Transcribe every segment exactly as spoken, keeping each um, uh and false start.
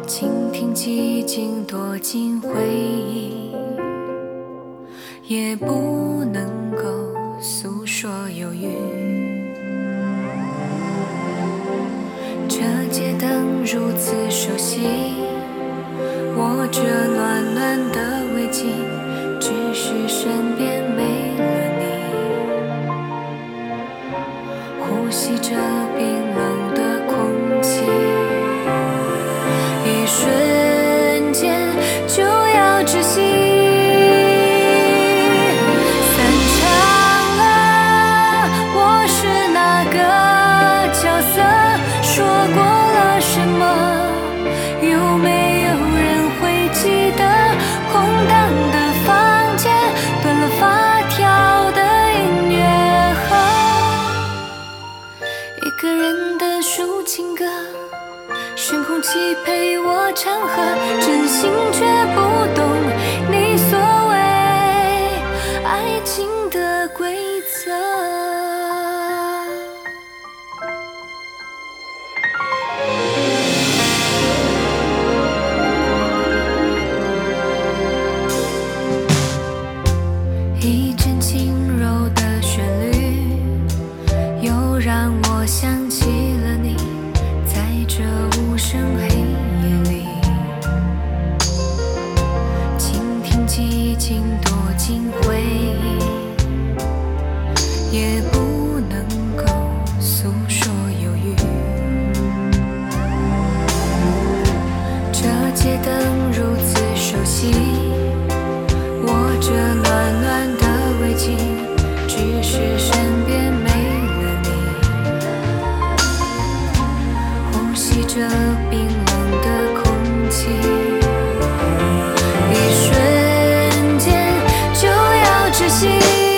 倾听寂静，躲进回忆，也不能够诉说忧郁。这街灯如此熟悉，握着暖暖的围巾，只是身边没了你。呼吸着冰冷的空气，一瞬间就要窒息。散场了，我是哪个角色？说过了什么？有没有人会记得？空荡的房间，断了发条的音乐盒，一个人的抒情歌，悬空气陪我唱和，真心却不懂你所谓爱情的规则。一阵轻柔的旋律，又让我想起了你，在这无声黑夜里，倾听寂静，躲进回忆，也不能够诉说忧郁。这街灯如此熟悉，握着暖暖的围巾，只是身边没了你。呼吸着冰冷的空气，一瞬间就要窒息。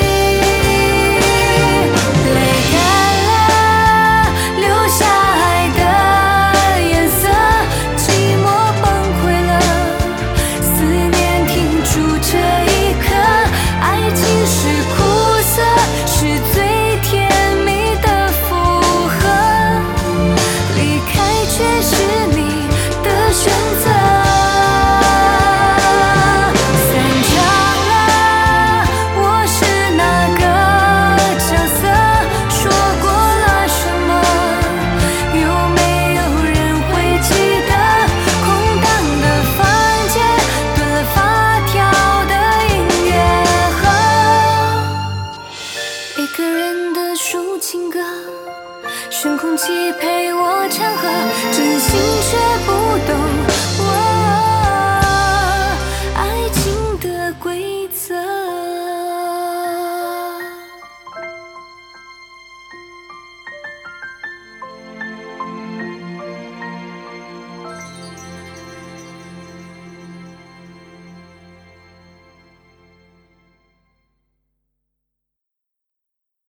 泪干了，留下爱的颜色，寂寞崩溃了，思念停住这一刻。爱情是苦涩，是最甜蜜的负荷，离开却是你的选择。散场了，我是哪个角色？说过了什么？有没有人会记得？空荡的房间，断了发条的音乐盒，一个人的抒情歌，悬空气陪我唱和，真心却不懂